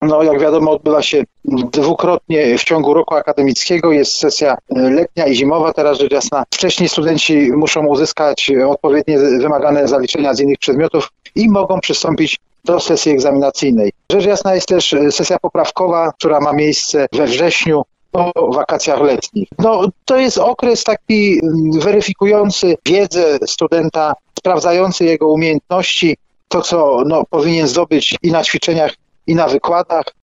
no jak wiadomo odbywa się dwukrotnie w ciągu roku akademickiego. Jest sesja letnia i zimowa, teraz rzecz jasna. Wcześniej studenci muszą uzyskać odpowiednie wymagane zaliczenia z innych przedmiotów i mogą przystąpić do sesji egzaminacyjnej. Rzecz jasna jest też sesja poprawkowa, która ma miejsce we wrześniu po wakacjach letnich. No, to jest okres taki weryfikujący wiedzę studenta, sprawdzający jego umiejętności, to co powinien zdobyć i na ćwiczeniach, i na wykładach.